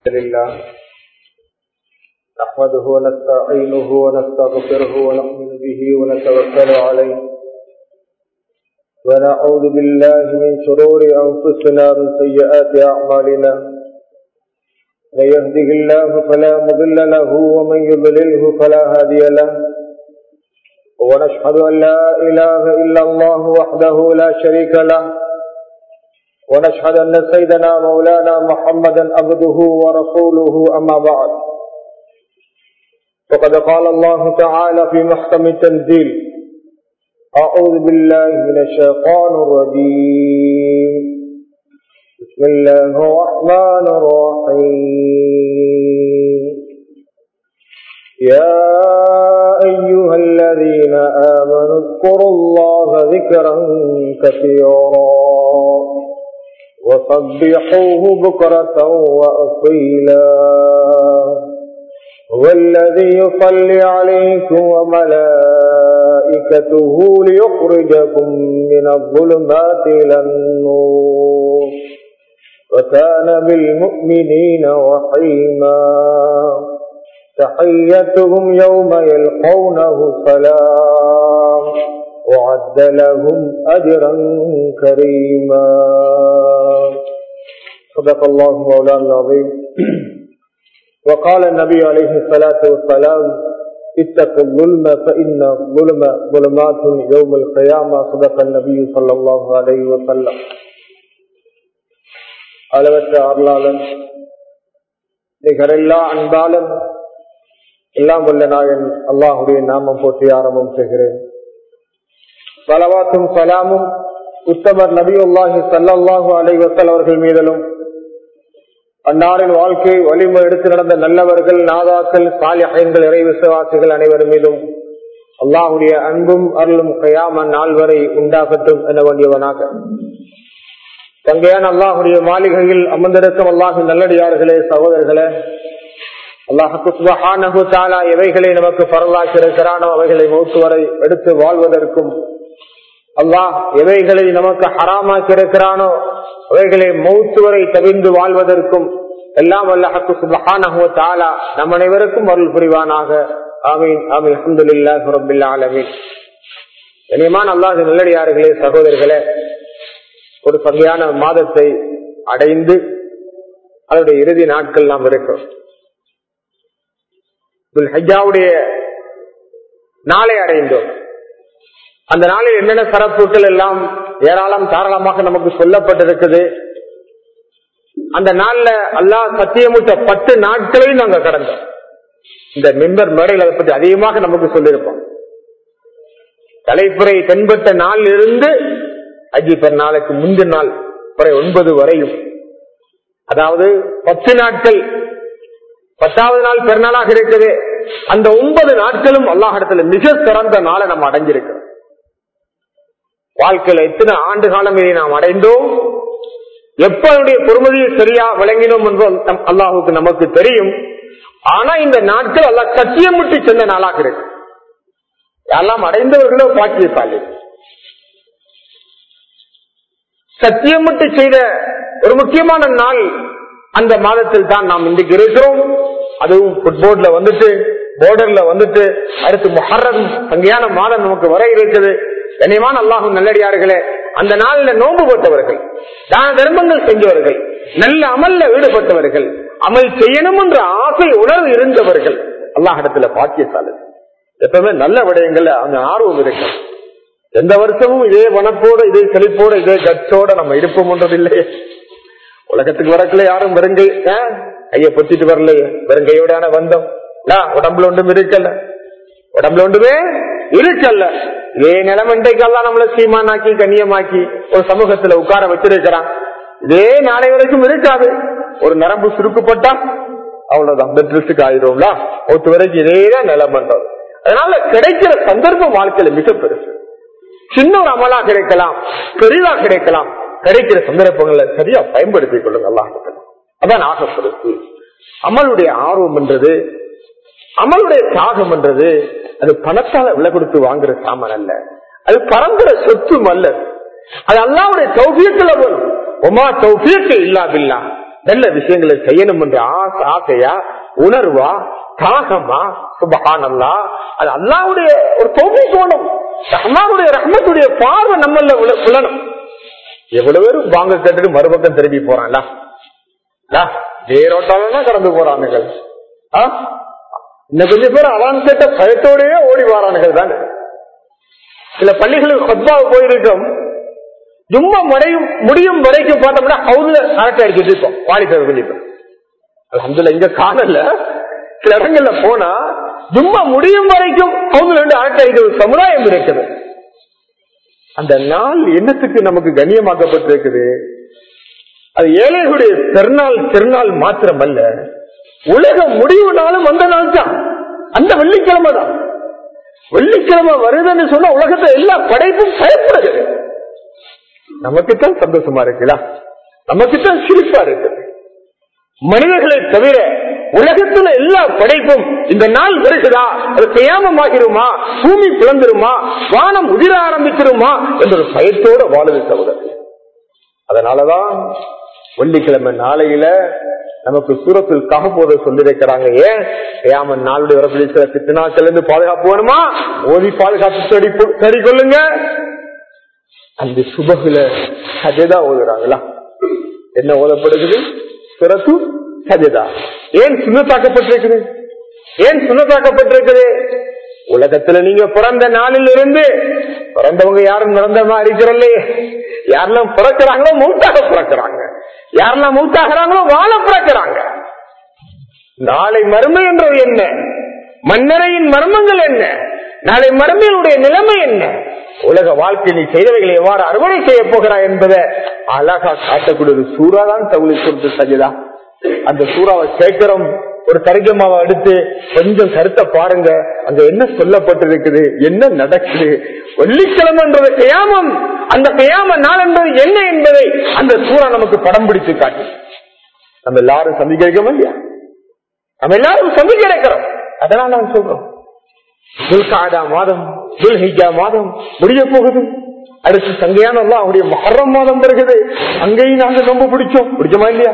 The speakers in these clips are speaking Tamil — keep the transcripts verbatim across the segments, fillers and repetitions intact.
لله نحمده ونستعينه ونستغفره ونؤمن به ونتوكل عليه ونعوذ بالله من شرور أنفسنا ومن سيئات أعمالنا من يهده الله فلا مضل له ومن يضلله فلا هادي له ونشهد أن لا إله إلا الله وحده لا شريك له ونشهد أن سيدنا مولانا محمدا عبده ورسوله أما بعد فقد قال الله تعالى في محكم التنزيل أعوذ بالله من الشيطان الرجيم بسم الله الرحمن الرحيم يا أيها الذين آمنوا اذكروا الله ذكرا كثيرا وسبحوه بكرة وأصيلا هو الذي يصلي عليكم وملائكته ليخرجكم من الظلمات إلى النور وكان بالمؤمنين رحيما تحيتهم يوم يلقونه سلام وعد لهم أجرا كريما صدق الله مولانا العظيم وقال النبي عليه الصلاة والسلام اتقوا الظلم فإن الظلم ظلمات يوم القيامة صدق النبي صلى الله عليه وسلم. அளவற்ற அருளாளன் நிகரில்லா அன்பாளன் எல்லாம் வல்ல நாயன் அல்லாஹுடைய நாமம் போற்றி ஆரம்பம் செய்கிறேன். ஸலவாத்தும் ஸலாமும் உத்தமர் நபியுல்லாஹி ஸல்லல்லாஹு அலைஹி வஸல்லம் அவர்கள் மீதிலும் அன்னாரின் வாழ்க்கை வலிமை எடுத்து நடந்த நல்லவர்கள் நாதாக்கள் சாலிஹீன்கள் இறை விசுவாசிகள் அனைவர் மீதும் அல்லாஹுடைய அன்பும் அருளும் கியாமத் நாள் வரை உண்டாகட்டும் என வேண்டியவனாக தங்கையான அல்லாஹுடைய மாளிகையில் அமர்ந்திருக்கும் அல்லாஹின் நல்லடியார்களே சகோதரர்களே, அல்லாஹ் சுப்ஹானஹு வ தஆலா எவைகளை நமக்கு ஃபர்லாக்கி இருக்கிறானோ அவைகளை மௌத் வரை எடுத்து வாழ்வதற்கும், அல்லாஹ் எவைகளை நமக்கு ஹராமாக்கி இருக்கிறானோ அவைகளை மௌத் வரை தவிர்ந்து வாழ்வதற்கும் எல்லாம் அல்லாஹ் சுப்ஹானஹு வ தஆலா நம் அனைவருக்கும் அருள் புரிவானாக. ஆமீன் ஆமீன். அல்ஹம்துலில்லாஹி ரப்பில் ஆலமீன். கண்ணியமான அல்லாஹ்வின் நல்லடியார்களே சகோதரர்களே, ஒரு சரியான மாதத்தை அடைந்து அதனுடைய இறுதி நாட்கள் நாம் இருக்கிறோம். துல்ஹிஜ்ஜாவுடைய நாளை அடைந்தோம். அந்த நாளில் என்னென்ன சிறப்புகள் எல்லாம் ஏராளம் தாராளமாக நமக்கு சொல்லப்பட்டிருக்குது. அந்த நாள்ல அல்லாஹ் சத்தியமுட்ட பத்து நாட்களையும் நாங்கள் கடந்தோம். இந்த மெம்பர் மேடையில் அதை பற்றி அதிகமாக நமக்கு சொல்லியிருப்போம். தலைப்புரை தென்பட்ட நாளில் இருந்து அஜி பெருநாளுக்கு முந்தின நாள் வரை ஒன்பது வரையும், அதாவது பத்து நாட்கள், பத்தாவது நாள் பெருநாளாக இருக்குது. அந்த ஒன்பது நாட்களும் அல்லாஹிடத்துல மிக சிறந்த நாளை நம்ம அடைஞ்சிருக்கிறோம். வாழ்க்கையில எத்தனை ஆண்டு காலம் இதை நாம் அடைந்தோம், எப்படைய பொறுமதியை சரியா விளங்கினோம் என்று அல்லாஹுக்கு நமக்கு தெரியும். ஆனா இந்த நாட்கள் அல்லாஹ் சத்தியமுட்டி சென்ற நாளாக இருக்கு. எல்லாம் அடைந்தவர்களோ பாக்கியசாலி. சத்தியமுட்டி செய்த ஒரு முக்கியமான நாள் அந்த மாதத்தில் தான் நாம் இன்றைக்கு இருக்கிறோம். அதுவும் ஃபுட்போர்ட்ல வந்துட்டு போர்டர்ல வந்துட்டு அடுத்து முஹர்ரம் சங்கையான மாதம் நமக்கு வர இருக்குது. கண்ணியமான அல்லாஹ்வின் நல்லடியார்களே, அந்த நாளில் நோன்பு போட்டவர்கள், தான தர்மங்கள் செஞ்சவர்கள், நல்ல அமல்ல ஈடுபட்டவர்கள், அமல் செய்யணும் என்ற ஆசை உணர்வு இருந்தவர்கள் அல்லாஹ்விடத்துல பாக்கியசாலி. எப்பவுமே நல்ல விடயங்கள்ல அந்த ஆர்வம் இருக்கு. எந்த வருஷமும் இதே வனப்போட இதே செழிப்போட இதே கட்சோட நம்ம இருப்போம்ன்றதில்லை. உலகத்துக்கு வரக்குள்ள யாரும் வெறுங்கை கைய பொத்திட்டு வரலையே, வெறுங்கையோட வந்தோம். உடம்புல ஒன்றும் இருக்கல்ல, உடம்புல ஒன்றுமே இருக்கல்ல. இதே நிலைமை இன்றைக்கெல்லாம் நம்மள சீமானாக்கி கண்ணியமாக்கி ஒரு சமூகத்துல உட்கார வச்சிருக்கிறான். இதே நாளை வரைக்கும் இருக்காது. ஒரு நரம்பு சுருக்கப்பட்டா அவ்வளவுதான், பெட்ரிஸ்டுக்கு ஆயிடும்ல. ஒத்து வரைக்கும் இதேதான் நிலைமன்றது. அதனால கிடைக்கிற சந்தர்ப்பம் வாழ்க்கையில மிக பெருசு. சின்ன ஒரு அமலா கிடைக்கலாம், பெரிதா கிடைக்கலாம். கிடைக்கிற சந்தர்ப்பங்களை சரியா பயன்படுத்திக் கொள்ளுங்க. அல்லாஹ் அதான் ஆசைப்படுத்து. அமலுடைய ஆர்வம் என்றது, அமலுடைய தியாகம் என்றது, அது பணத்தால விலை கொடுத்து வாங்குற சாமான் அல்ல, அது பரம்பர சொத்தும் அல்ல. அது அல்லாஹ்வுடைய தௌஃபீக்ல வரும். ஒமா தௌஃபீக் இல்லா பில்லாஹ். நல்ல விஷயங்களை செய்யணும் என்ற ஆசை ஆசையா உணர்வா தாகமா சுபஹானல்லாஹ். அது அல்லாஹ்வுடைய ஒரு தௌஃபீக் வேணும். ரஹ்மானுடைய ரஹ்மத்துடைய பார்வை நம்மள விழணும். எவ்வளவு பேரும் வாங்க கேட்டுட்டு மறுபக்கம் திரும்பி போறான்ல, வேரோட்டாலாம் கடந்து போறானுகள். இன்னும் கொஞ்சம் பேர் அவான் கேட்ட பயத்தோடய ஓடி வாரானுகள் தானே. சில பள்ளிகளுக்கு கொத்பாவை போயிருக்கோம், ஜும்மா மறையும் முடியும் வரைக்கும் பார்த்தோம்னா ஹவுஸ்ல அரட்டை அடிச்சுட்டு இருக்கோம் வாலிபர்கள். இப்ப அல்ஹம்துலில்லாஹ் இங்க காணல, சில இடங்கள்ல போனா ஜும்மா முடியும் வரைக்கும் ஹவுஸ்ல இருந்து அரட்டை அடிக்கிற சமுதாயம் இருக்குது. அந்த நாள் என்னத்துக்கு நமக்கு கண்ணியமாக்கப்பட்டிருக்குது? அது ஏழைகளுடைய திருநாள் திருநாள் மாத்திரம் அல்ல, உலக முடிவு நாளும் அந்த நாள் தான், அந்த வெள்ளிக்கிழமை தான். வெள்ளிக்கிழமை வருதுன்னு சொன்னா உலகத்தை எல்லா படைப்பும் பயப்படுது. நமக்குத்தான் சந்தோஷமா இருக்குதா? நமக்குத்தான் சிரிப்பா இருக்குது. மனிதர்களை தவிர உலகத்துல எல்லா படைப்பும் இந்த நாள் வருகிறதா, அது கியாமமாகிருமா, பூமி பிளந்துருமா, வானம் உதிர ஆரம்பிச்சிருமா என்ற ஒரு பயத்தோட வாழுது சகோதரர். அதனாலதான் வெள்ளிக்கிழமை நாளையில நமக்கு சூரத்துல் கஹஃப் போத சொல்லிருக்கிறாங்க. ஏன் கியாமத் நாளுடைய வரப்பிடிக்கிற பித்னாக்கள் இருந்து பாதுகாப்பு வேணுமா? ஓதி பாதுகாப்பு சரி கொள்ளுங்க. அந்த சுபகுல சஜதா ஓதுறாங்களா? என்ன ஓதப்படுகிறது? சூரத்து சஜதா. ஏன் சுன்னத்தாக்கப்பட்டிருக்குது? ஏன் சுன்னத்தாக்கப்பட்டிருக்குது? உலகத்துல நீங்க பிறந்த நாளில் இருந்து பிறந்தவங்க யாரும் நிரந்தரமா இருக்கிறல்லே, யாரெல்லாம் பிறக்கிறாங்களோ மௌத்தாக பிறக்கிறாங்க, யாரெல்லாம் மௌத்தாகிறாங்களோ வாழ பிறக்கிறாங்க. நாளை மர்மம் என்றது என்ன? மன்னரையின் மர்மங்கள் என்ன? நாளை மர்மையினுடைய நிலைமை என்ன? உலக வாழ்க்கை நீ செய்தவைகளை எவ்வாறு அறுவடை செய்ய போகிறாய் என்பதை அழகா காட்டக்கூடிய சூறா தான் தௌஹீத் சூரத்து சஜதா. அந்த சூறாவை கேட்கிறோம், ஒரு தர்ஜமாவை எடுத்து கொஞ்சம் கருத்தை பாருங்க, அங்க என்ன சொல்லப்பட்டிருக்குது, என்ன நடக்குது. வெள்ளிக்கிழமைன்றது கியாமம், அந்த கியாம நாள் என்பது என்ன என்பதை அந்த சூறா நமக்கு படம் பிடித்து காட்டு. நம்ம எல்லாரும் சந்திக்க வைக்கணும் இல்லையா? நம்ம எல்லாரும் சந்திக்க இருக்கிறோம். அதனால நான் சொல்றோம், துல்காதா மாதம், துல்ஹிஜ்ஜா மாதம் முடிய போகுது. அடுத்து சங்கையான அவருடைய முஹர்ரம் மாதம் வருகிறது. அங்கேயும் நாங்க ரொம்ப பிடிச்சோம். பிடிச்சோமா இல்லையா?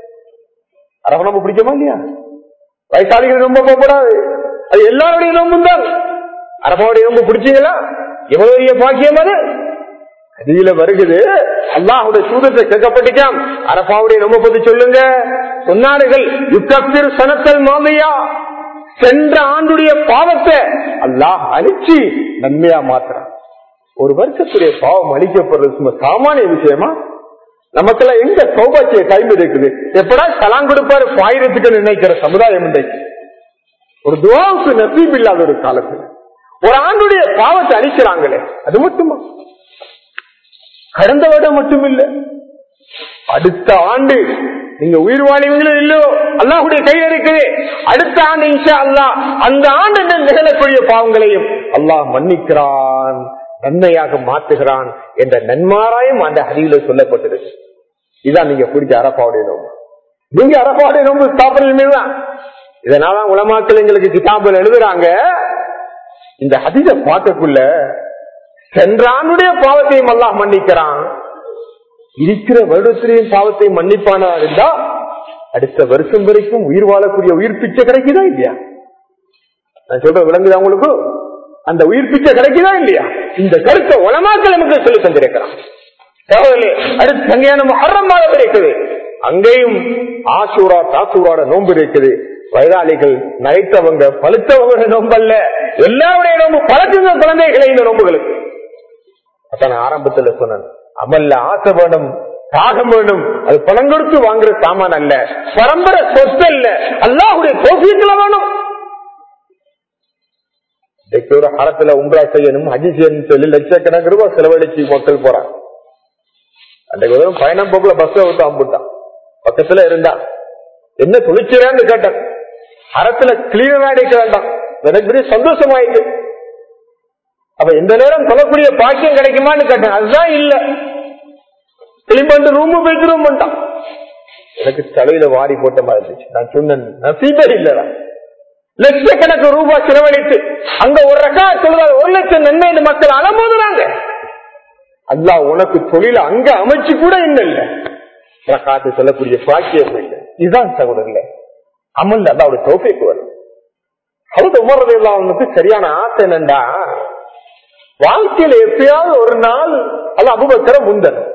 அரபு ரொம்ப பிடிக்குமா இல்லையா? வயசாளிகள் ரொம்ப போகக்கூடாது, அது எல்லாருடைய நோம்பும் தான். அரபாவுடைய நோம்பு பிடிச்சீங்களா? எவ்வளவு பெரிய பாக்கியம் அது. அதில வருகிறது, அல்லாஹுடைய சூதத்தை கேட்கப்பட்டிருக்காம். அரபாவுடைய நோம்பு பத்தி சொல்லுங்க. சொன்னார்கள், யுக்கப்திர் சனத்தல் மாலையா, சென்ற ஆண்டுடைய பாவத்தை அல்லாஹ் அழிச்சு நன்மையா மாத்திரான். ஒரு வருஷத்துடைய பாவம் அழிக்கப்படுறது சும்மா சாமானிய விஷயமா? நமக்கெல்லாம் எங்க சௌபாக்கிய டைம் இருக்குது? எப்படா சலாம் கொடுப்பாரு பாயிரத்துக்கு நினைக்கிற சமுதாயம் இன்றைக்கு. ஒரு துவாவுக்கு நசீப் இல்லாத ஒரு காலத்துல ஒரு ஆண்டுடைய பாவத்தை அழிக்கிறாங்களே, அது மட்டுமா? கடந்த வருடம் மட்டும் இல்ல, அடுத்த ஆண்டு நீங்க உயிர் வாழ்வீங்களோ இல்லையோ அல்லாஹ்வுடைய கையில் இருக்குது. அடுத்த ஆண்டு இன்ஷா அல்லாஹ் அந்த ஆண்டு நிகழக்கூடிய பாவங்களையும் அல்லாஹ் மன்னிக்கிறான், நன்மையாக மாற்றுகிறான் என்ற நன்மாராயம் அந்த ஹதீஸ்ல சொல்லப்பட்டிருக்கு. இதான் நீங்க பிடிச்ச அரபாவுடைய நோம்பு. நீங்க அரபாவுடைய நோம்பு சாப்பிடுறீங்களா? இதனால உலமாக்கள் எங்களுக்கு கிதாபுகள் எழுதுறாங்க. இந்த ஹதீஸை பார்க்கக்குள்ள சென்ற ஆண்டுடைய பாவத்தையும் அல்லாஹ் மன்னிக்கிறான், இருக்கிற வருடத்திலேயும் பாவத்தை மன்னிப்பானா இருந்தா அடுத்த வருஷம் வரைக்கும் உயிர் வாழக்கூடிய உயிர் பிச்சை கிடைக்குதா இல்லையா? நான் சொல்ற விளங்குதா உங்களுக்கு? அந்த உயிர் பிச்சை கிடைக்குதா இல்லையா? இந்த கருத்தை உலமாக்கள் நமக்கு சொல்லி தந்திருக்கிறான். அடுத்து சங்கையான முஹர்ரம் மாதம் இருக்குது, அங்கேயும் ஆசூரா தாசூராட நோன்பு இருக்குது. வயதாளிகள் நகைத்தவங்க பழுத்தவங்க நோம்பல்ல, எல்லாருடைய நோம்பு பழக்குங்க குழந்தைகளை இந்த நோம்புகளுக்கு. அதான் ஆரம்பத்துல சொன்னேன், அமல்ல ஆசை வேணும், தாகம் வேணும், அது பணம் கொடுத்து வாங்குற சாமான் அல்ல, பரம்பரை சொத்து அல்ல, அல்லாஹ்வுடைய தௌஃபீக்ல வேணும். ஒரு ஹரத்துல உம்ரா செய்யணும், ஹஜ் செய்யணும் சொல்லி லட்சக்கணக்கு ரூபாய் செலவழிச்சு மக்கள் போறாங்க. அன்றைக்கு பயணம் போக்குல பஸ்ல விட்டு அம்புட்டான், பக்கத்துல இருந்தா என்ன துணிச்சிறான்னு கேட்டான். ஹரத்துல கிளீனா அடிக்க வேண்டாம், எனக்கு பெரிய சந்தோஷமாயிட்டு. அப்ப இந்த நேரம் சொல்லக்கூடிய பாக்கியம் கிடைக்குமான்னு கேட்டேன். அதுதான் இல்ல, கிளிம்பண்டு ரூமு போயிட்டு ரூம் பண்ணிட்டான். எனக்கு தலையில வாரி போட்ட மாதிரி இருந்துச்சு. நான் சொன்னேன், நசீபே இல்லதான். லட்சக்கணக்கு ரூபாய் செலவழித்து அங்க ஒரு ரகா சொல்றாரு, ஒரு லட்சம் நன்மை மக்கள் அலமோதுறாங்க. அல்லாஹ் உனக்கு தொழில அங்க அமைச்சு கூட இன்னும் இல்ல, காத்து சொல்லக்கூடிய பாக்கியம் இல்லை. இதுதான் சகோதரர்களே அமல் அல்லாஹ்வுடைய தௌஃபீக் வரும். அது உமர் ரலியல்லாஹு அன்ஹுக்கு சரியான ஆசை என்னண்டா, வாழ்க்கையில எப்பயாவது ஒரு நாள் அல்ல அபூபக்கரை முந்தனும்.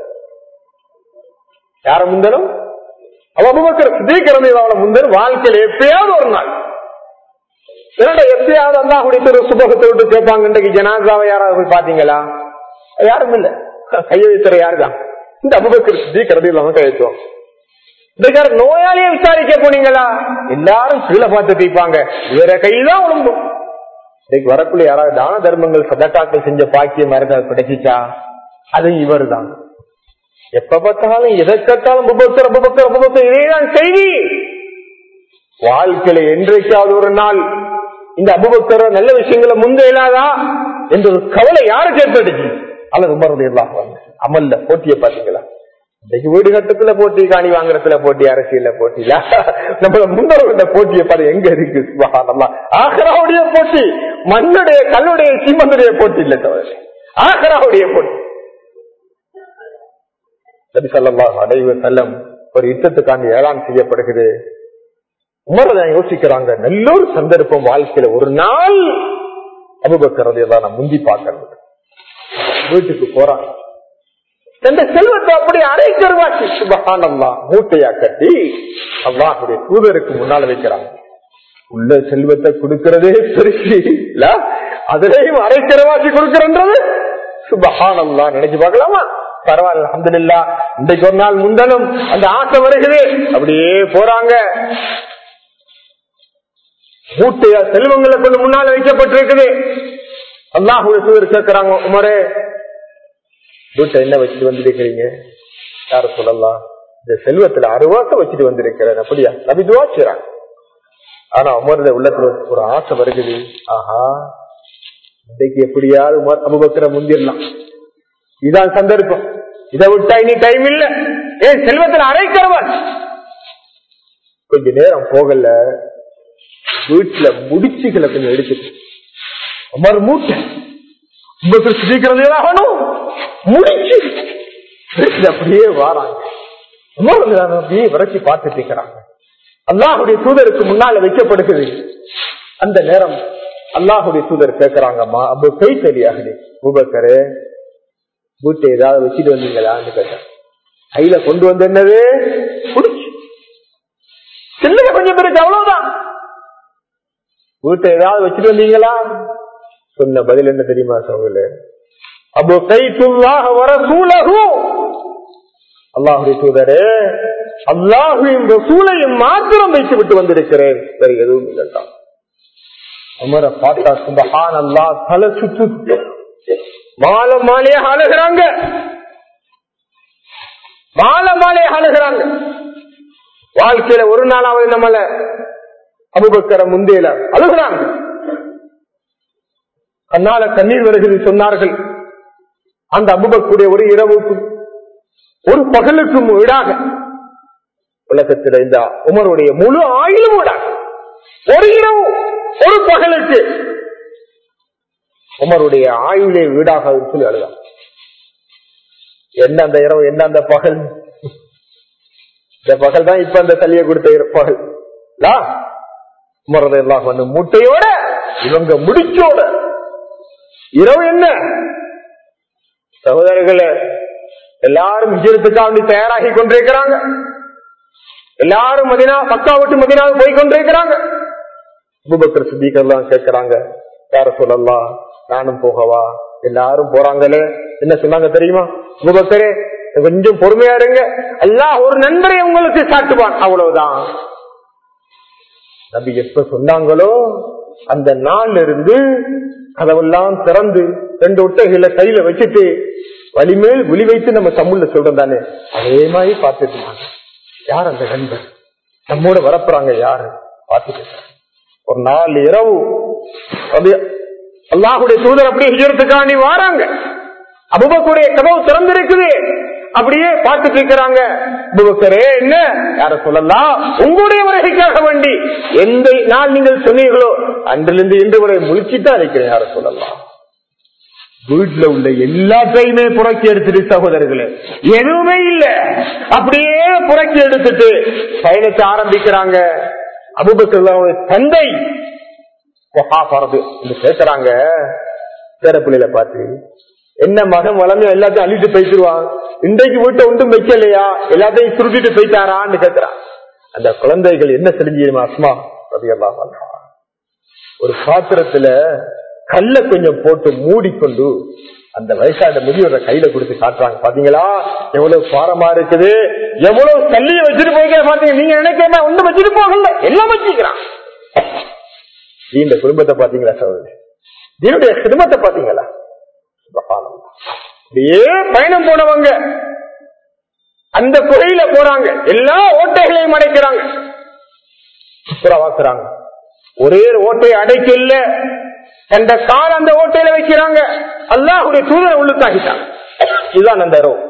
யார முந்தனும்? அபூபக்கர் சித்தீக் ரலியல்லாஹு அன்ஹு முந்தனும். வாழ்க்கையில எப்பயாவது ஒரு நாள் என்னடா எப்பயாவது அல்லாஹ்வுடைய திரு சுபகத்தை விட்டு கேட்பாங்க. இன்றைக்கு ஜனாசாவை யாராவது போய் பாத்தீங்களா? யாரும் இல்ல. கையை வைக்கிற யாருதான்? இந்த அபூபக்கர் சித்தீக் ரலியல்லாஹு அன்ஹு கையெழுத்துவாங்க. நோயாளியை விசாரிக்க போனீங்களா? எல்லாரும் கீழே பார்த்து தீப்பாங்க. வேற கையில்தான் உடம்பு. இன்னைக்கு வரக்குள்ள யாராவது தான தர்மங்கள் சதக்காக்கள் செஞ்ச பாக்கியம் யாருக்காவது கிடைச்சிச்சா? அது இவர் தான். எப்ப பார்த்தாலும் எதை கேட்டாலும் அபூபக்கர் அபூபக்கர் அபூபக்கர் இதேதான் செய்தி. வாழ்க்கையில என்றைக்காவது ஒரு நாள் இந்த அபூபக்கர் நல்ல விஷயங்களை முந்த இல்லாதா என்ற ஒரு கவலை யாருக்கு ஏற்பட்டுச்சு? அல்லது உமர் ரலியல்லாஹு அன்ஹு அமல்ல போட்டிய பாத்தீங்களா? இன்னைக்கு வீடு கட்டத்துல போட்டி, காணி வாங்குறதுல போட்டி, அரசியல்ல போட்டி, நம்மள முன்னோர்கள போட்டியை பாரு எங்க இருக்கு. சுப்ஹானல்லாஹ். ஆഖിറவுடைய போட்டி, மண்ணுடைய கல்லுடைய சீமந்துடைய போட்டி இல்ல தவிர ஆഖിറவுடைய போட்டி. நபி ஸல்லல்லாஹு அலைஹி வஸல்லம் ஒரு யுத்தத்துக்காண்டி ஏலான் செய்யப்படுகிறது. உமர் தான் யோசிக்கிறாங்க, நல்ல ஒரு சந்தர்ப்பம் வாழ்க்கையில ஒரு நாள் அபூபக்கர் ரலியல்லாஹு அன்ஹு முந்தி பார்க்கறது. வீட்டுக்கு போறாங்க. தந்த செல்வத்தை அப்படி அரைக்கருவாச்சு சுப்ஹானல்லாஹ் மூட்டையா கட்டி அல்லாஹ்வுடைய தூதருக்கு முன்னால வைக்கிறாங்க. உள்ள செல்வத்தை கொடுக்கிறதே பெருசு இல்ல, அதுலயும் அரைக்கருவாச்சு கொடுக்கிறது சுப்ஹானல்லாஹ். நினைச்சு பார்க்கலாமா? பரவாயில்ல, அல்ஹம்துலில்லாஹ். இன்றைக்கு ஒரு நாள் முந்தனும் அந்த ஆசை வருகிறது. அப்படியே போறாங்க. மூட்டையா செல்வங்களை கொண்டு முன்னால வைக்கப்பட்டிருக்குது. அல்லாஹ்வுடைய தூதர் கேட்கிறாங்க, உமரே வீட்டை என்ன வச்சுட்டு வந்திருக்கிறீங்க? யார சொல்லலாம்? இந்த செல்வத்துல அறுவாக்க வச்சுட்டு வந்திருக்கிறேன். அப்படியா? நபி துஆ செய்றாங்க. ஆனா உமருடைய உள்ளத்துல ஒரு ஆசை வருகிறது. ஆஹா, இன்னைக்கு எப்படியாவது உமர் அபூபக்கரை முந்திரலாம். இதான் சந்தர்ப்பம். இதை விட்டா இனி டைம் இல்ல. ஏன் செல்வத்துல அரைக்கிறவன் கொஞ்ச நேரம் போகல, வீட்டுல முடிச்சுகளை கொஞ்சம் எடுத்துட்டு உமர் மூட்டை சீக்கிரம் முடிச்சு அப்படியே வாராங்க. அப்படியே வரைச்சி பார்த்துட்டு இருக்கிறாங்க. அல்லாஹுடைய தூதருக்கு முன்னால வைக்கப்படுகிறது. அந்த நேரம் அல்லாஹுடைய தூதர் கேட்கிறாங்கம்மா, அப்ப கை சரியாகுது அபூபக்கரே, வீட்டை ஏதாவது வச்சுட்டு வந்தீங்களான்னு கேட்டாங்க. கையில கொண்டு வந்து என்னது குடிச்சு சின்ன கொஞ்சம் பேருக்கு அவ்வளவுதான். வீட்டை ஏதாவது வச்சுட்டு வந்தீங்களா? சொன்ன பதில் என்ன தெரியுமா சகோதரே? அபு கைத்துல்லாஹ வ ரசூலஹு, அல்லாஹ்வுடைய தூதரே அல்லாஹ்வையும் ரசூலையும் மாத்திரம் வைத்து விட்டு வந்திருக்கிறேன், வேற எதுவும் இல்லைதான். உமரை பார்த்தா சுப்ஹானல்லாஹ், தலை சுத்து. மாலை மாலையா அழுகிறாங்க, மாலை மாலையா அழுகிறாங்க. வாழ்க்கையில ஒரு நாளாவது நம்மள அபூபக்கர முந்தையில அழுகிறாங்க. கண்ணால கண்ணீர் வருகிறது. சொன்னார்கள், அந்த அபூபக்கருடைய ஒரு இரவுக்கும் ஒரு பகலுக்கும் ஈடாக உலகத்தில் இந்த உமருடைய முழு ஆயுளும் ஈடாக ஒரு இரவு ஒரு பகலுக்கு உமருடைய ஆயுளே வீடாக சொல்லி அழுதார். என்ன அந்த இரவு, என்ன அந்த பகல்? இந்த பகல் தான் இப்ப அந்த தள்ளிய கொடுத்த பகல். உமரதெல்லாம் வந்து மூட்டையோட இவங்க முடிச்சோட இரவு என்ன சகோதரர்களே, எல்லாரும் விஜயத்துக்காக தயாராகி கொண்டிருக்கிறாங்க. எல்லாரும் மதினா, மக்கா விட்டு மதினாவுக்கு போய் கொண்டிருக்கிறாங்க. அபூபக்கர் சித்திக் எல்லாம் கேட்கிறாங்க, யார சொல்லலாம், நானும் போகவா? எல்லாரும் போறாங்களே. என்ன சொன்னாங்க தெரியுமா? அபூபக்கரே கொஞ்சம் பொறுமையா இருங்க, அல்லாஹ் ஒரு நண்பரை உங்களுக்கு காட்டுவான், அவ்வளவுதான். நபி எப்ப சொன்னாங்களோ அந்த நாள்ல இருந்து கதவெல்லாம் திறந்து ரெண்டு ஒட்டைகளை கையில வச்சுட்டு வலிமேல் விழி வைத்து நம்ம தமிழ்ல சொல்றோம் தானே, அதே மாதிரி பார்த்துட்டு யார் அந்த நண்பர் நம்மோட வரப்புறாங்க யாரு பார்த்துட்டு. ஒரு நாலு இரவு அல்லாஹுடைய தூதர் அப்படியே ஹிஜ்ரத்துக்காண்டி வாராங்க. அபூபக்கருடைய கதவு திறந்திருக்குது, அப்படியே பார்த்துட்டு இருக்கிறாங்க. அபூபக்கரே என்ன, யார சொல்லலாம், உங்களுடைய வருகைக்காக வேண்டி எந்த நாள் நீங்கள் சொன்னீர்களோ அன்றிலிருந்து இன்று வரை முழிச்சுதான் இருக்கிறேன், யார சொல்லலாம். வீட்டுல உள்ள எல்லாத்தையுமே புறக்கி எடுத்துட்டு சகோதரர்களே, எதுவுமே இல்ல, அப்படியே புறக்கி எடுத்துட்டு பயணத்தை ஆரம்பிக்கிறாங்க. அபூபக்கர் தந்தை கேட்கிறாங்க பேரப்பிள்ளையில பார்த்து, என்ன மகன் வளர்ந்து எல்லாத்தையும் அள்ளிட்டு போயிட்டுருவான், இன்றைக்கு வீட்டை ஒன்றும் வைக்கலையா, எல்லாத்தையும் சுருட்டிட்டு போயிட்டாரான்னு கேட்கிறான். அந்த குழந்தைகள் என்ன தெரிஞ்சுமா, அஸ்மா ரலியல்லாஹு அன்ஹா ஒரு பாத்திரத்துல கல்ல கொஞ்சம் போட்டு மூடிக்கொண்டு அந்த வயசான முதியோர கையில கொடுத்து காட்டுறாங்க. பாத்தீங்களா எவ்வளவு பாரமா இருக்குது, எவ்வளவு கல்லிய வச்சுட்டு போய்க்கிற பாத்தீங்க. நீங்க நினைக்கிறா ஒண்ணு வச்சுட்டு போகல, எல்லாம் வச்சுக்கிறான். இந்த குடும்பத்தை பாத்தீங்களா சகோதரி, என்னுடைய குடும்பத்தை பாத்தீங்களா? அப்படியே பயணம் போனவங்க அந்த குகையில போறாங்க, எல்லா ஓட்டைகளையும் அடைக்கிறாங்க, வாக்குறாங்க. ஒரே ஓட்டையை அடைக்கல, அந்த கால அந்த ஓட்டையில வைக்கிறாங்க. அல்லாஹ்வுடைய தூதரை உள்ளுக்காகிட்டாங்க. இதுதான் அந்த ரோ.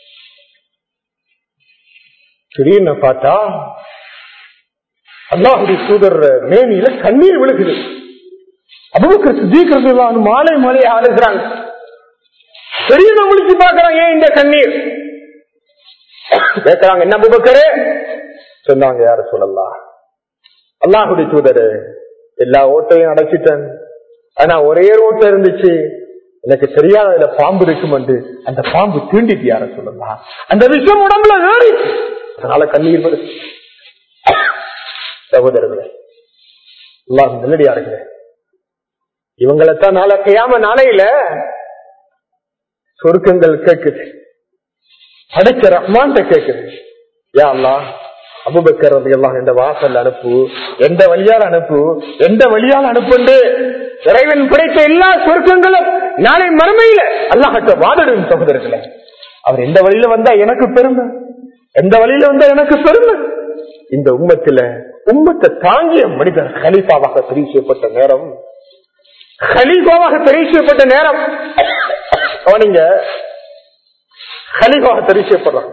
திடீர்னு பார்த்தா அல்லாஹ்வுடைய தூதர் மேனியில கண்ணீர் விழுகுது. அபூபக்கர் சித்தீக் ரலியல்லாஹு அன்ஹு மாலை மாலையை ஆளுகிறாங்க. பெரிய முடிச்சு பாக்குறாங்க, ஏன் இந்த கண்ணீர் கேட்கிறாங்க. என்ன அபூபக்கரே சொன்னாங்க, யார சொல்லலாம், அல்லாஹ்வுடைய தூதர் எல்லா ஓட்டையும் அடைச்சிட்டேன், ஆனா ஒரே ஓட்டை இருந்துச்சு, எனக்கு தெரியாத அதுல பாம்பு இருக்கும் என்று அந்த பாம்பு தீண்டிட்டு யார சொல்லலாம், அந்த விஷயம் உடம்புல ஏறி, அதனால கண்ணீர் வருது. சகோதரர்களே, அல்லாஹ் நல்லடியார்களே, இவங்களைத்தான் நாளை கியாம நாளையில சொர்க்கங்கள் கேட்குது, அடைச்ச ரஹ்மான் கேட்குது, யா அல்லாஹ் அபூபக்கர் ரலியல்லாஹு எந்த வாசல் அனுப்பு, எந்த வழியால் அனுப்பு, எந்த வழியால் அனுப்புண்டு இறைவன் படைத்த எல்லா சொர்க்கங்களும் நாளை மறுமையில அல்லாஹ்ட்ட வாதிடும். சகோதரர்களே, அவர் எந்த வழியில வந்தா எனக்கு பெருமை, எந்த வழியில வந்தா எனக்கு பெருமை. இந்த உம்மத்தில உம்மத்தை தாங்கிய மனிதர் கலீஃபாவாக தெரிவு செய்யப்பட்ட நேரம், கலீஃபாவாக தெரிவு செய்யப்பட்ட நேரம் அவனிங்க கலீஃபாவாக தெரிவு செய்யப்படுறாங்க.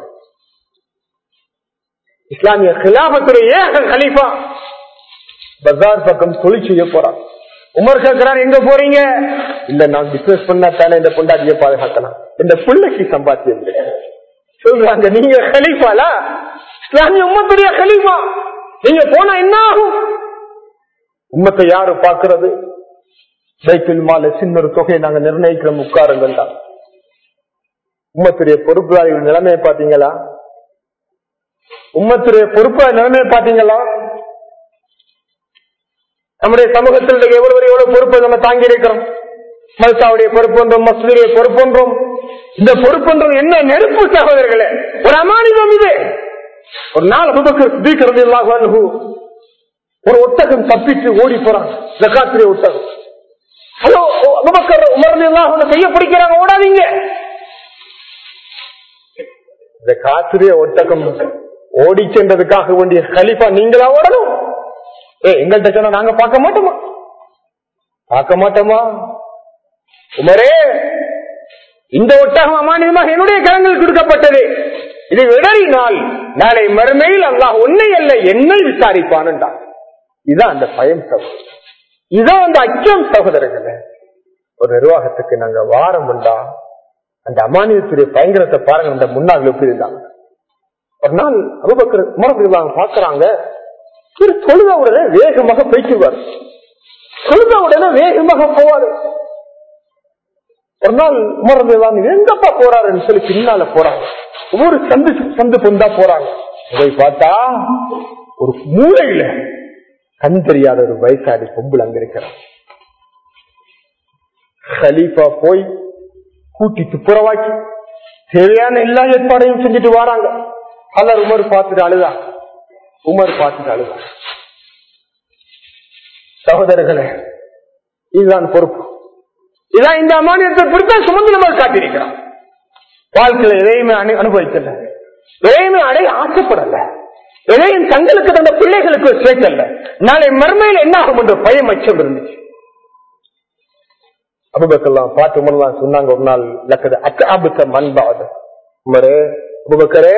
இஸ்லாமிய கிலாபத்துடைய ஏக கலீஃபா பஜார் பக்கம் தொழில் செய்ய போறான். உமர் கேட்கிறார், எங்க போறீங்க? இல்ல, நான் பிசினஸ் பண்ணா தானே இந்த பொண்டாட்டியை பாதுகாக்கலாம், இந்த பிள்ளைக்கு சம்பாத்தியம் சொல்றாங்க. நீங்க கலீஃபாலா, இஸ்லாமிய உம்மத்துடைய கலீஃபா, நீங்க போனா என்ன ஆகும்? உம்மத்தை யாரு பாக்குறது? பைத்துல் மால சின்ன ஒரு தொகையை நாங்க நிர்ணயிக்கிறோம், உட்காருங்கள் தான். உம்மத்துடைய பொறுப்புதாரிகள் நிலைமையை பாத்தீங்களா? உம்மத்துடைய பொறுப்பா நிலைமையை பாத்தீங்களா? நம்முடைய சமூகத்தில் எவ்வளவு எவ்வளவு பொறுப்பை நம்ம தாங்கி இருக்கிறோம். மல்சாவுடைய பொறுப்பொன்றும், மசூதியுடைய பொறுப்பொன்றும். இந்த பொறுப்பொன்றும் என்ன நெருப்பு சகோதரர்களே, ஒரு அமானிதம் இது. ஒரு நாள் அபூபக்கர் சித்தீக் ரலியல்லாஹு அன்ஹு ஒரு ஒட்டகம் தப்பிட்டு ஓடி போறாங்க, ஜகாத்துடைய ஒட்டகம். ஹலோ அபூபக்கர் உமர் ரலியல்லாஹு அன்ஹு கையை பிடிக்கிறாங்க, ஓடாதீங்க. ஜகாத்துடைய ஒட்டகம் ஓடி சென்றதுக்காக வேண்டிய கலீஃபா நீங்களா ஓடணும்? ஏ எங்கள்கிட்ட சொன்னா நாங்க பார்க்க மாட்டோமா? பார்க்க மாட்டோமா? உமரே, இந்த ஒட்டகம் அமானிதமாக என்னுடைய கரங்கள் கொடுக்கப்பட்டது, இது விடறினால் நாளை மறுமையில் அல்லாஹ் உன்னை அல்ல என்னை விசாரிப்பான் என்றான். இதுதான் அந்த பயம் சகோதரர், இதுதான் அந்த அச்சம் சகோதரர்களே. ஒரு நிர்வாகத்துக்கு நாங்க வாரம் உண்டா அந்த அமானியத்துடைய பயங்கரத்தை பாருங்க. அந்த முன்னாள் எப்படி இருந்தாங்க. ஒரு நாள் அபூபக்கர் உமர் ரலியல்லாஹு பாக்குறாங்க, தொழுத உடனே வேகமாக போய்க்குவார், தொழுத உடனே வேகமாக போவாரு. ஒரு நாள் உமர் ரலியல்லாஹு எங்கப்பா போறாருன்னு சொல்லி பின்னால போறாங்க, ஒவ்வொரு சந்து சந்து பொந்தா போறாங்க. போய் பார்த்தா ஒரு மூளையில கண் தெரியாத ஒரு வயசாடி பொம்புல அங்க இருக்கிறார். கலீஃபா போய் கூட்டி துப்புரவாக்கி தேவையான எல்லா ஏற்பாடையும் செஞ்சுட்டு வராங்க. பலர் உமர் பார்த்துட்டு அழுதா, உமர் பார்த்துட்டு அழுதா. சகோதரர்களே, இதுதான் பொறுப்பு, இதான் இந்த அமானியத்தை பொறுத்தா சுமந்து நம்ம காட்டியிருக்கிறான். வாழ்க்கையில எதையுமே அனுபவிக்கல, எதையுமே அடைய ஆசைப்படல, எதையும் தங்களுக்கு தந்த பிள்ளைகளுக்கு சேர்க்கல. நாளை மறுமையில் என்ன ஆகும் என்ற பயம் அச்சம் இருந்துச்சு. அபூபக்கர்லாம் பார்த்து உமர்லாம் சொன்னாங்க, ஒரு நாள் லக்கது அக்காபுத்த மண்பாத உமரே, அபூபக்கரே,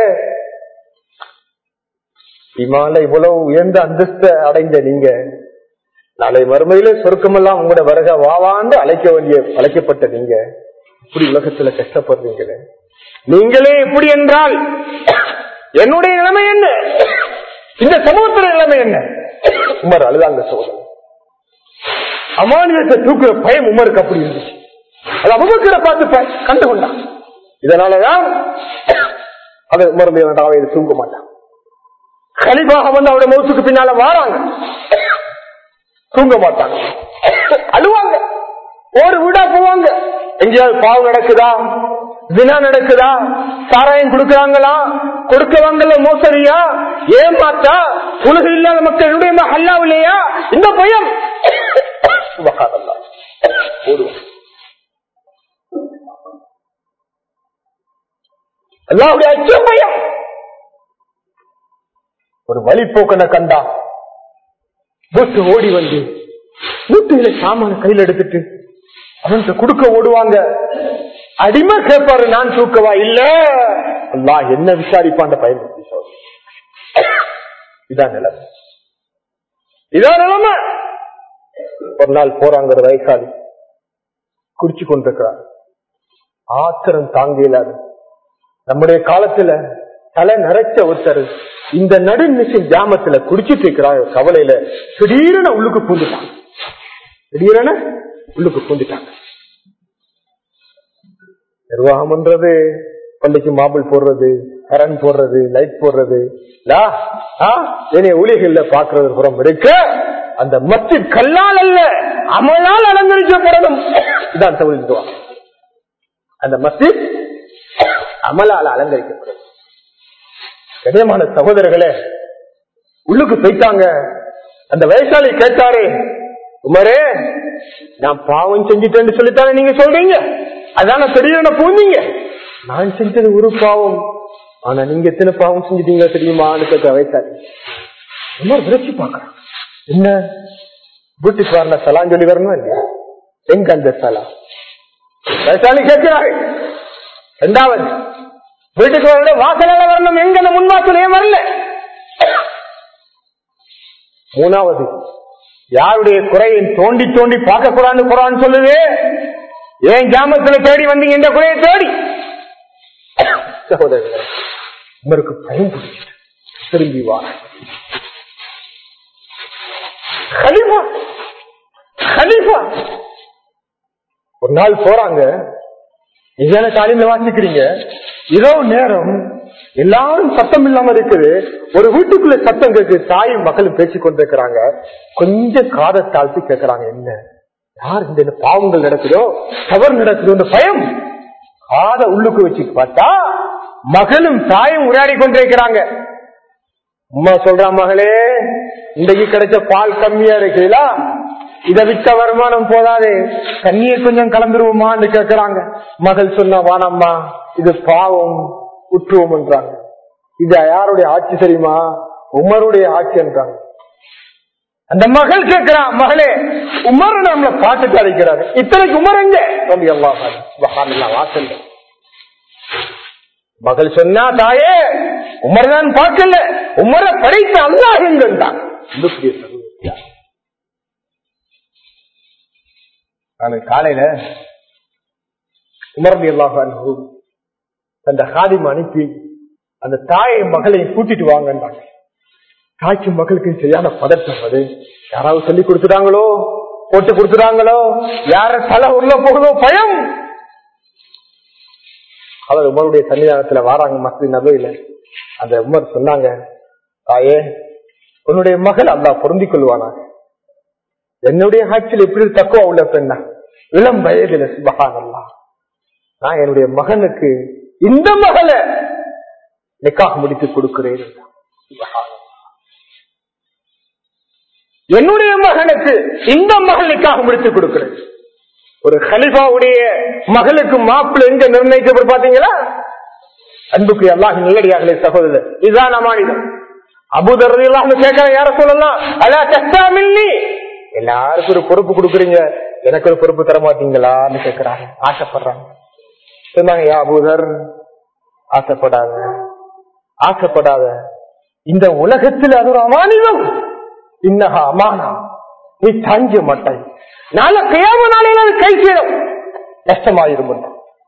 இமால இவ்வளவு உயர்ந்த அந்தஸ்தை அடைந்த நீங்க நாளை மறுமையில சொர்க்கமெல்லாம் உங்களோட வருக வாவாண்டு அழைக்க வேண்டிய அழைக்கப்பட்ட நீங்க இப்படி உலகத்துல கஷ்டப்படுறீங்களே, நீங்களே இப்படி என்றால் என்னுடைய நிலைமை என்ன, இந்த சமூகத்துல நிலைமை என்ன? உமர் அழுதாங்க சோதனை. அமானியத்தை தூக்குற பயம் உமருக்கு அப்படி இருந்துச்சு. அது அபூபக்கரை பார்த்து கண்டுகொண்டான். இதனாலதான் அது உமர் மீது தூங்க மாட்டான். கலிஃபாக வந்து அவருடைய மௌத்துக்கு பின்னால வாராங்க, தூங்க மாட்டாங்க, அழுவாங்க, ஒரு வீடா போவாங்க. எங்கேயாவது பாவம் நடக்குதா, வினா நடக்குதா, சாராயம் கொடுக்கறாங்களா, கொடுக்கவாங்கல்ல மோசடியா, ஏமாத்தா, உலக இல்லாத மக்களுடைய அல்லாவில்லையா, இந்த பயம் அல்லாஹ்வுடைய அச்ச பயம். ஒரு வழிபோக்கனை கண்டா வீட்டு ஓடி வந்து வீட்டுல சாமான கையில் எடுத்துட்டு அவன்கிட்ட கொடுக்க ஓடுவாங்க. அடிமை கேட்பாரு, நான் தூக்கவா? இல்ல, அல்லாஹ் என்ன விசாரிப்பான் பயன். இதான் நிலைமை, இதான் நிலைமை. ஒரு நாள் போறாங்க, ஒரு வயசாளி குடிச்சு கொண்டிருக்கிறார். ஆத்திரம் தாங்க இயலாது. நம்முடைய காலத்துல தலை நிறைச்ச ஒருத்தர் இந்த நடுநிசம் ஜாமத்துல குடிச்சிட்டு இருக்கிறார். கவலையில திடீரென உள்ளுக்கு பூந்துட்டாங்க, திடீரென உள்ளுக்கு பூந்துட்டாங்க. நிர்வாகம் பண்றது, பள்ளிக்கு மாபிள் போடுறது, கரண்ட் போடுறது, லைட் போடுறது, ஊழியர்கள்ல பாக்குறது புறம் இருக்க, அந்த மஸ்ஜித் கல்லால் அல்ல அமலால் அலங்கரிக்கப்படணும். இதான் தவிர அந்த மஸ்ஜித் அமலால் அலங்கரிக்கப்படும். கடினமான சகோதரர்களே, உள்ளுக்கு போயிட்டாங்க. அந்த வயசாளி கேட்டாரு, உமரே நான் பாவம் செஞ்சிட்டேன்னு சொல்லித்தானே நீங்க சொல்றீங்க, அதான திடீர்னு பூந்தீங்க. நான் செஞ்சது ஒரு பாவம், ஆனா நீங்க எத்தனை பாவம் செஞ்சிட்டீங்க தெரியுமான்னு கேட்ட வயசாளி. உமர் விரட்சி பாக்குறான். என்ன வீட்டுக்கு வரல சலாம் சொல்லி வரணும் இல்லையா? எங்க அந்த சலாம்? வயசாளி கேட்கிறாரு. இரண்டாவது, வீட்டுக்கு வர வாசலால வரணும், எங்க அந்த முன்வாசலையே வரல. மூணாவது, யாருடைய குறையை தோண்டி தோண்டி பார்க்க கூடாதுன்னு குரான் சொல்லுது. ஏன் ஜாமத்துல தேடி வந்தீங்க இந்த குறையை தேடி? சகோதரர்களே, உமருக்கு பயம் பிடிச்சிட்டு திரும்பி வா. கலீஃபா கலீஃபா ஒரு நாள் போறாங்க. இதான காலையில வாசிக்கிறீங்க, இரவு நேரம் எல்லாரும் சத்தம் இல்லாம இருக்குது. ஒரு வீட்டுக்குள்ள சத்தம் கேட்கு, தாயும் மக்களும் பேசிக் கொண்டிருக்கிறாங்க. கொஞ்சம் காதை தாழ்த்தி கேட்கிறாங்க, என்ன யார் இந்த பாவங்கள் நடக்குதோ, தவறு நடக்குதோ இந்த பயம். காதை உள்ளுக்கு வச்சு பார்த்தா மகளும் தாயும் உரையாடி கொண்டிருக்கிறாங்க. அம்மா சொல்றா, மகளே இன்றைக்கு கிடைச்ச பால் கம்மியா இருக்குல்ல, இதை விற்க வருமானம் போதாதே, தண்ணியை கொஞ்சம் கலந்துருவோமான்னு கேட்கிறாங்க. மகள் சொன்ன, வானம்மா இது பாவம், உற்றுவோம் என்றாங்க. இது யாருடைய ஆட்சி தெரியுமா? உமருடைய ஆட்சி என்றாங்க. அந்த மகள் கேட்கிறான், மகளே உமர் நம்மள பாட்டுக்கு அழைக்கிறாரு, இத்தனைக்கு உமர் எங்க? வாசல். மகள் சொன்னா, தாயே உமர் தான் பார்க்கல, உமரை படைத்த அல்லாஹ் எங்கன்றான். காலையில உமர் ரலியல்லாஹு அன்ஹு அந்த காதிம் அனுப்பி அந்த தாயை மகளையும் கூட்டிட்டு வாங்கன்றாங்க. தாய்க்கு மகளுக்கு சரியான பதட்டம். அது யாராவது சொல்லி கொடுத்துட்டாங்களோ, போட்டு கொடுத்துட்டாங்களோ, யார தலை உள்ள போகுதோ பயம். அவர் உமருடைய சன்னிதானத்துல வாராங்க மஸ்ஜித் நபவியில. அந்த உமர் சொன்னாங்க, தாயே உன்னுடைய மகள் அல்லாஹ் பொருந்திக் கொள்வானாக. என்னுடைய ஆட்சியில் எப்படி தக்குவா உள்ள பெண்ணா, இளம் வயதில சுபஹானல்லாஹ், நான் என்னுடைய மகனுக்கு இந்த மகளை நிக்காஹ் முடித்து கொடுக்கிறேன். என்னுடைய மகனுக்கு இந்த மகள் நிக்காஹ் முடித்து கொடுக்கிறேன். ஒரு கலிஃபாவுடைய மகளுக்கு மாப்பிள்ளை எங்க நிர்ணயிக்கப்படும் பாத்தீங்களா? அன்புக்கு அல்லாஹ் நல்லடியார்களே சகோதரர், இதுதான் அமானிதம். அபூதர் ரலியல்லாஹு அன்ஹு கேட்கிற, யார சொல்லலாம், அலா தஸ்தாமில்னி, எல்லாருக்கும் ஒரு பொறுப்பு கொடுக்குறீங்க, எனக்கு ஒரு பொறுப்பு தர மாட்டீங்களான்னு கேட்கிறாங்க, ஆசைப்படுறாங்க. சொன்னாங்க, யா அபூதர் ஆசைப்படாத, ஆசைப்படாத, இந்த உலகத்தில் அது ஒரு அமானிதம். இன்னஹா அமானா, நீ தாங்க மாட்டாய், நாளை கியாம நாளையில அது கை சேரும், கஷ்டமாயிரும்.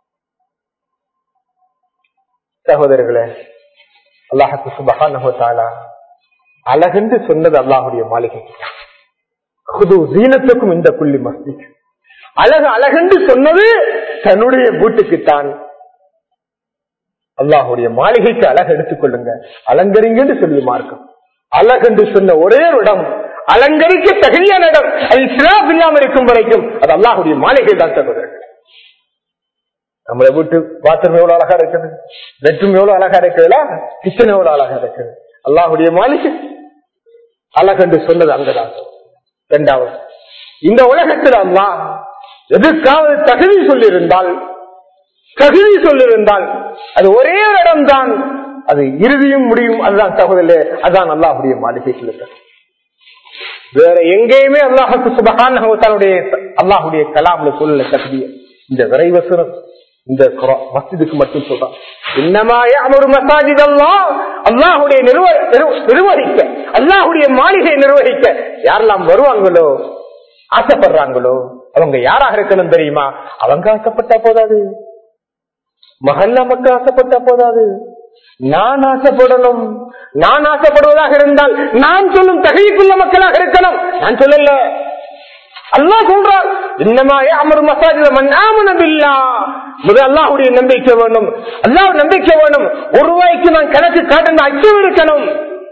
சகோதரர்களே, அல்லாஹு சுப்ஹானஹு வ தஆலா அழகென்று சொன்னது அல்லாஹுடைய மாளிகை. குது ஜீனத்துக்கும் இந்த குள்ளி மஸ்ஜித். அழகு அழகென்று சொன்னது தன்னுடைய வீட்டுக்குத்தான். அல்லாஹுடைய மாளிகைக்கு அழகு எடுத்துக் கொள்ளுங்க, அலங்கரிங்க சொல்லி மார்க்கம். அழகென்று சொன்ன ஒரே இடம், அலங்கரிக்க தகுதியான இடம், அது இஸ்ராஃப் இல்லாமல் இருக்கும் வரைக்கும் அது அல்லாஹுடைய மாளிகை தான் சகோதரர்கள். நம்மளை வீட்டு பாத்ரூம் எவ்வளவு அழகா இருக்குது, பெட்ரூம் எவ்வளவு அழகா இருக்குதுல, கிச்சன் எவ்வளவு அழகா இருக்குது. அல்லாஹுடைய மாளிகை அழகென்று சொன்னது அங்கதான். இரண்டாவது, இந்த உலகத்தில் அல்லாஹ் எதுக்காவது தகுதி சொல்லியிருந்தால் தகுதி சொல்லியிருந்தால் அது ஒரே ஒரு இடம் தான், அது இறுதியும் முடியும். அதுதான் சகோதரே, அதுதான் அல்லாஹுடைய மாளிகை. வேற எங்கேயுமே அல்லாஹுக்கு சுப்ஹானஹு வ தஆலாவுடைய அல்லாஹுடைய கலாம்ல சொல்ல தகுதி இந்த விரைவசனம் இந்த மஸ்ஜிதுக்கு மட்டும் சொல்றான். இன்னமா யஅமுரு மஸாஜித் அல்லாஹ், அல்லாஹ்வுடைய நிர்வகிக்க, அல்லாஹ்வுடைய மாளிகை நிர்வகிக்க யாரெல்லாம் வருவாங்களோ, ஆசைப்படுறாங்களோ அவங்க யாராக இருக்கணும் தெரியுமா? அவங்க ஆசைப்பட்டா போதாது, மஹல்லா மக்கள் ஆசைப்பட்டா போதாது, நான் ஆசைப்படணும். நான் ஆசைப்படுவதாக இருந்தால் நான் சொல்லும் தகுதிக்குள்ள மக்களாக இருக்கணும். நான் சொல்லல, அல்லாஹ் சொல்றார், இன்னமா யஅமுரு மஸாஜித மன் ஆமன பில்லாஹ். முதல் அல்லாஹ்வுடைய நம்பிக்கை வேணும், அல்லாஹ் நம்பிக்கை வேணும். ஒரு ரூபாய்க்கு நான் கணக்கு காட்டுன அச்சம் இருக்கணும்.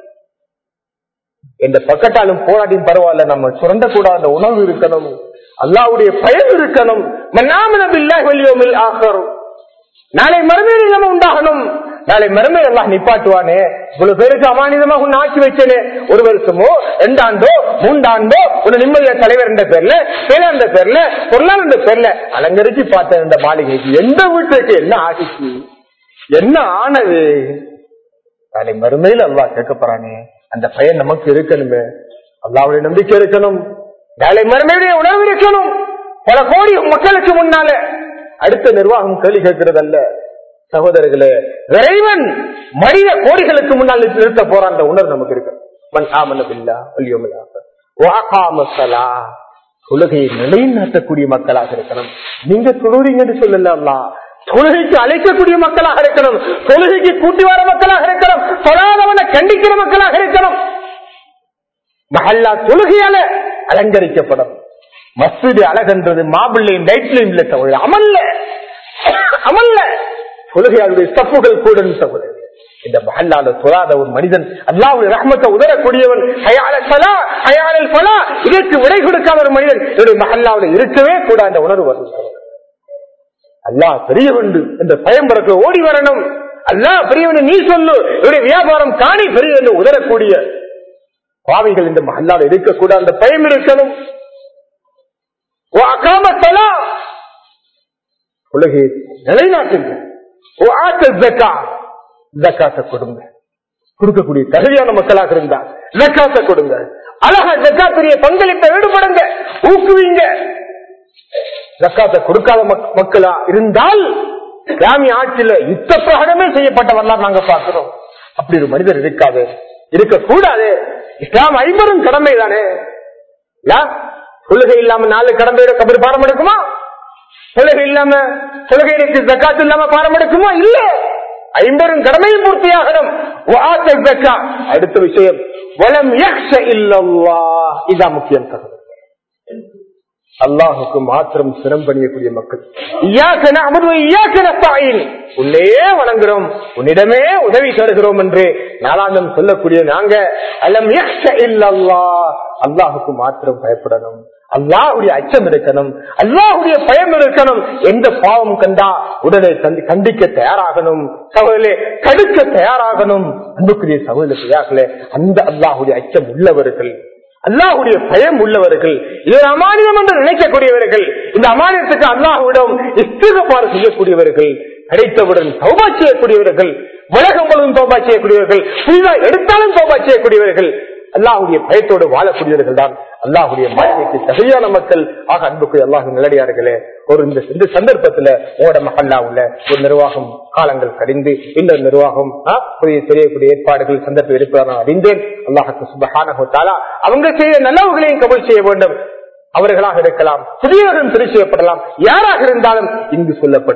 எந்த பக்கத்தாலும் போராடியும் பரவாயில்ல, நம்ம சுரண்ட கூடாத உணவு இருக்கணும், அல்லாஹ்வுடைய பயன் இருக்கணும். மன் ஆமன பில்லாஹி வல் யௌமில் ஆகிர். நாளை மறுமையில் நம்ம உண்டாகணும். நாளை மறுமையில் அல்லாஹ் நிப்பாட்டுவானே, இவ்வளவு பேருக்கு அமானிதமாக உன்னை ஆட்சி வச்சேனே, ஒரு வருஷமோ ரெண்டாண்டோ மூன்றாண்டோ ஒரு நிம்மதிய தலைவர் என்ற பேர்ல, பேர் என்ற பேர்ல, பொருளாதார என்ற பேர்ல அலங்கரிச்சு பார்த்த இந்த மாளிகைக்கு எந்த வீட்டுக்கு என்ன ஆட்சி என்ன ஆனது? நாளை மறுமையில் அல்லாஹ் கேட்கப்படுறானே, அந்த பயன் நமக்கு இருக்கணுமே, அல்லாஹ்வுடைய நம்பிக்கை இருக்கணும், நாளை மறுமையுடைய உணர்வு இருக்கணும். பல கோடி மக்களுக்கு முன்னால அடுத்த நிர்வாகம் கேள்வி கேட்கிறது அல்ல சகோதரர்களே, இறைவன் மனித கோடிகளுக்கு முன்னால் நிறுத்த போற அந்த உணர்வு நமக்கு இருக்கு. தொழுகையை நிலைநாட்டக்கூடிய மக்களாக இருக்கணும். நீங்க தொழுறீங்கன்னு சொல்லலாம், தொழுகைக்கு அழைக்கக்கூடிய மக்களாக இருக்கணும், தொழுகைக்கு கூட்டி வர மக்களாக இருக்கணும், தொழாதவனை கண்டிக்கிற மக்களாக இருக்கணும். மஹல்லா தொழுகையால அலங்கரிக்கப்படும். மஸ்ஜிது அழகன்றது மாபிள்ளையும் லைட்லையும் இல்ல சகோதரர், அமல்ல அமல்ல தொழுகையாளுடைய தப்புகள் கூட சகோதரர். இந்த மஹல்லால தொழாத ஒரு மனிதன் அல்லாஹ்வுடைய ரஹ்மத்தை உதரக்கூடியவன், இதற்கு விடை கொடுக்காத ஒரு மனிதன் என்னுடைய மஹல்லாவில் இருக்கவே கூட அந்த உணர்வு வரும். அல்லாஹ் பெரியவன் என்ற பயம் பிறக்க ஓடி வரணும். அல்லாஹ் பெரியவன் நீ சொல்லு, என்னுடைய வியாபாரம் காணி பெரிய உதரக்கூடிய பாவிகள் இந்த மஹல்லாவில் இருக்கக்கூட அந்த பயம் இருக்கணும். உலகை நிலைநாட்டுங்க, கொடுங்க, கொடுக்கக்கூடிய தகுதியான மக்களாக இருந்தா ஜக்காத்தை கொடுங்க, அழகா ஜக்காத்துடைய பங்களிப்பை ஈடுபடுங்க, ஊக்குவீங்க. ஜக்காத்தை கொடுக்காத மக்களா இருந்தால் கிராமிய ஆட்சியில யுத்த பிரகடனமே செய்யப்பட்டவர்களா நாங்க பார்க்கிறோம். அப்படி ஒரு மனிதர் இருக்காது, இருக்கக்கூடாது. இஸ்லாம் ஐம்பதும் கடமை தானே. தொழுகை இல்லாம நாலு கடமையோட கபர் பாடம் எடுக்குமா? தொழுகை இல்லாம தொழுகைக்கு ஜக்காத் இல்லாம பாடம் எடுக்குமா? இல்ல, ஐம்பெரும் கடமையும் பூர்த்தியாகணும். அடுத்த விஷயம் வலம் யக்ஷ இல்லல்லாஹ், இதான் முக்கியம். அல்லாஹுக்கு மாத்திரம் சிரம் பண்ணியக்கூடிய மக்கள். இய்யாக நஅபுது வ இய்யாக நஸ்தஈன், உன்னையே வணங்குறோம், உன்னிடமே உதவி தேடுகிறோம் என்று நாளாந்தம் சொல்லக்கூடிய நாங்க அலம் யக்ஷ இல்லல்லாஹ், அல்லாஹுக்கு மாத்திரம் பயப்படணும், அல்லாஹ்வுடைய அச்சம் இருக்கணும், அல்லாஹ்வுடைய பயம் இருக்கணும். எந்த பாவம் கண்டா உடனே கண்டிக்க தயாராகணும் சகோதரே, தடுக்க தயாராகணும். அன்புக்குரிய சகோதரர்களே, அந்த அல்லாஹ்வுடைய அச்சம் உள்ளவர்கள், அல்லாஹ்வுடைய பயம் உள்ளவர்கள், இது அமானிதம் என்று நினைக்கக்கூடியவர்கள், இந்த அமானிதத்துக்கு அல்லாஹ்விடம் இஸ்திக்ஃபார் செய்யக்கூடியவர்கள், கிடைத்தவுடன் தௌபா செய்யக்கூடியவர்கள், உலகம் முழுவதும் தௌபா செய்யக்கூடியவர்கள், புதிதாக எடுத்தாலும் தௌபா செய்யக்கூடியவர்கள், அல்லாஹ்வுடைய பயத்தோடு வாழக்கூடியவர்கள் தான் அல்லாஹ்வுடைய மாளிகைக்கு தகுதியான மக்கள். ஆக அன்புக்கு அல்லாஹ் நல்லடியார்களே, ஒரு இந்த சந்தர்ப்பத்துல ஓட மஹல்லா உள்ள ஒரு நிர்வாகம் காலங்கள் கடிந்து இந்த நிர்வாகம் புதிய தெரியக்கூடிய ஏற்பாடுகள் சந்தர்ப்பம் இருப்பதாக நான் அறிந்தேன். அல்லாஹ்வுக்கு சுப்ஹானஹு வ தஆலா அவங்க செய்த நல்லவர்களையும் கபூல் செய்ய வேண்டும். அவர்களாக இருக்கலாம், புதியவர்களும் தெரிவு செய்யப்படலாம், யாராக இருந்தாலும் இங்கு சொல்லப்பட்ட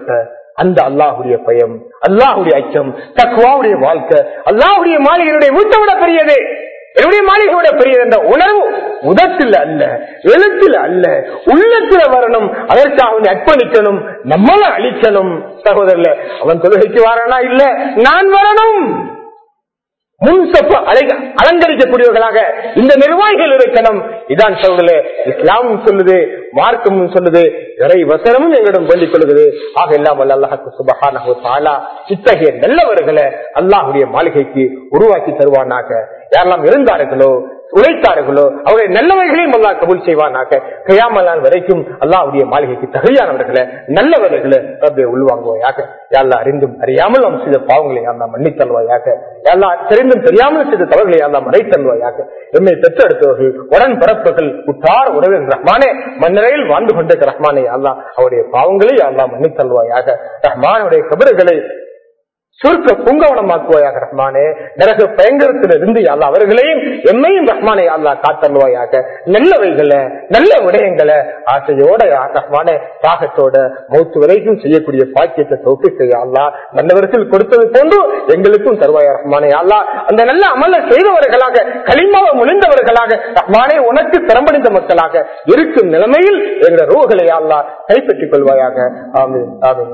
அந்த அல்லாஹுடைய பயம், அல்லாஹுடைய அச்சம், தக்வாவுடைய வாழ்க்கை அல்லாஹுடைய மாளிகையுடைய வீட்டை விட பெரியது, என்னுடைய மாளிகை விட பெரியது என்ற உணர்வு உதத்தில் அல்ல, எழுத்தில் அல்ல, உள்ளத்துல வரணும். அதற்காக அவனை அர்ப்பணிக்கணும், நம்மள அழிக்கணும். சகோதரர்ல அவன் தொழுகைக்கு வரானா இல்ல, நான் வரணும். முன்சப்ப அலங்கரிக்கக்கூடியவர்களாக இந்த நிர்வாகிகள் இருக்கணும். இதான் சொல்லுது இஸ்லாம் சொல்லுது, மார்க்கம் சொல்லுது, இறை வசனமும் எங்களிடம் சொல்லிக் கொள்கிறது. ஆக எல்லாம் அல்லாஹ்வுக்கு சுப்ஹானஹு வ தஆலா இத்தகைய நல்லவர்களை அல்லாஹ்வுடைய மாளிகைக்கு உருவாக்கி தருவானாக. யாரெல்லாம் இருந்தார்களோ உழைத்தார்களோ அவருடைய நல்லவர்களையும் அல்லாஹ் கபூல் செய்வானாக. கியாமத் நாள் வரைக்கும் அல்லாஹ்வுடைய மாளிகைக்கு தகுதியானவர்களை நல்லவர்களை ரப்பே உள்வாங்குவாயாக. யா அல்லாஹ் அறிந்தும் அறியாமல் நாம் செய்த பாவங்களை யா அல்லாஹ் மன்னித் தருவாயாக. யா அல்லாஹ் தெரிந்தும் தெரியாமல் செய்த தவறுகளை யா அல்லாஹ் மறைத்து தருவாயாக. எம்மை பெற்றெடுத்தவர்கள் உடன் பிறப்புகள் உற்றார் உறவின் ரஹ்மானே மன்னரையில் வாழ்ந்து கொண்ட ரஹ்மானே யா அல்லாஹ் அவருடைய பாவங்களை யா அல்லாஹ் மன்னித் தருவாயாக. ரஹ்மானுடைய கபறுகளை சுருக்க பூங்கவனமாக்குவாயாக ரஹ்மானே. நரக பயங்கரத்தில் இருந்து அல்லா அவர்களையும் எம்மையும் ரஹ்மானே அல்லா காத்தல்வாயாக. நல்லவைகளை நல்ல விடயங்களை ஆசையோட ரஹ்மானே தாகத்தோட மௌத்து வரைக்கும் செய்யக்கூடிய பாக்கியத்தை தௌஃபீக் அல்லா நல்லவர்கள் கொடுத்தது போன்று எங்களுக்கும் தருவாயா ரஹ்மானே அல்லா. அந்த நல்ல அமல செய்தவர்களாக களிமாவை முழிந்தவர்களாக ரஹ்மானே உனக்கு திறம்படிந்த மக்களாக இருக்கும் நிலைமையில் எங்களுடைய ரூஹ்களை அல்லா கைப்பற்றிக் கொள்வாயாக. ஆமீன் ஆமீன்.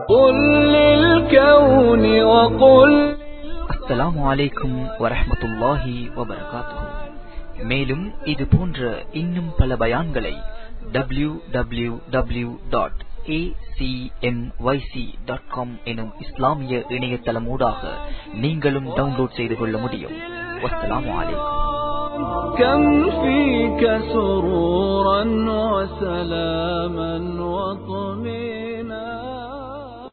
அஸ்ஸலாமு அலைக்கும் வரஹ்மத்துல்லாஹி வபரகாத்துஹு. மேலும் இது போன்ற இன்னும் பல பயான்களை W W W dot A C M Y C dot com எனும் இஸ்லாமிய இணையதளம் ஊடாக நீங்களும் டவுன்லோட் செய்து கொள்ள முடியும். வஸ்ஸலாமு அலைக்கும். كم فيك سرورا وسلاما وطمئنا